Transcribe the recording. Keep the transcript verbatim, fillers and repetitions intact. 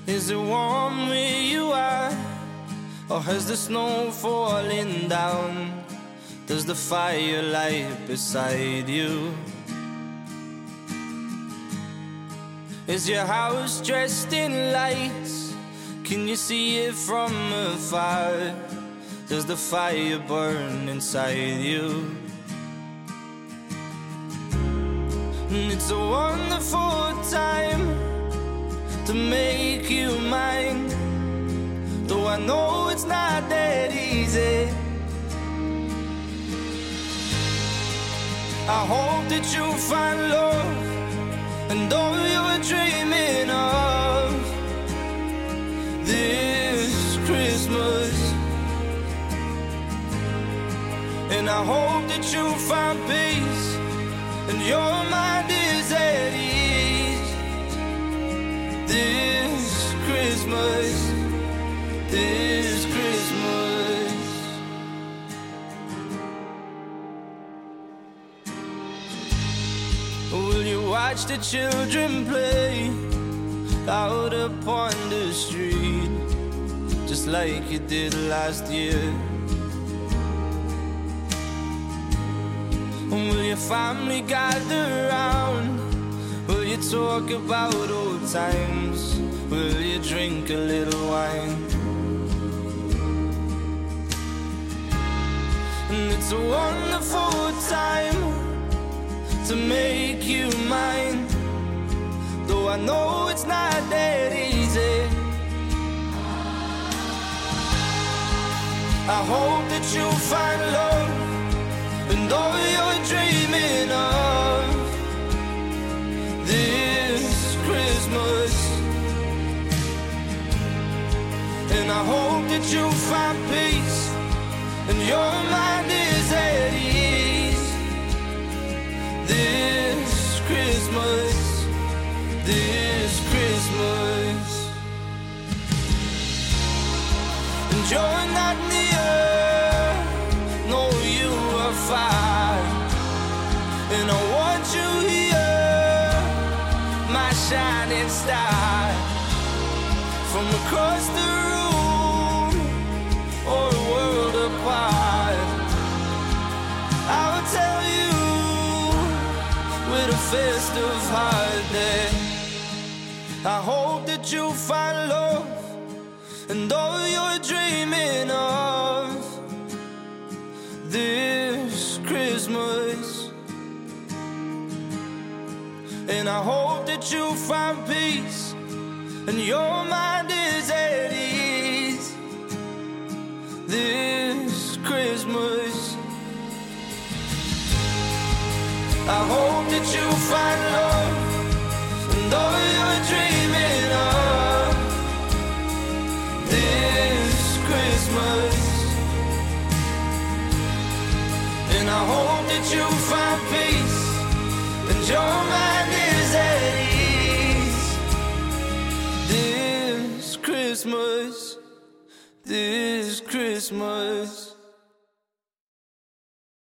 Is it warm where you are, or has the snow fallen down? Does the fire light beside you? Is your house dressed in lights? Can you see it from afar? Does the fire burn inside you? And it's a wonderful time to make you mine, though I know it's not that easy. I hope that you find love and all you're dreaming of this Christmas. And I hope that you find peace and your mind is at ease this Christmas, this Christmas. Will you watch the children play out upon the street, just like you did last year? Will your family gather round? Will you talk about old times? Will you drink a little wine? And it's a wonderful time to make you mine, though I know it's not that easy. I hope that you find love and all you're dreaming of this Christmas. And I hope that you find peace and your mind is at ease this Christmas, this Christmas. And you're not near, no, you are far, and I want you here, my shining star. From across the room or a world apart, I will tell you with a festive heart that I hope that you find love and all you're dreaming of this Christmas. And I hope that you find peace and your mind is at ease this Christmas. I hope that you find love and all you're dreaming of this Christmas. And I hope that you find peace and your mind is at ease this Christmas, this Christmas.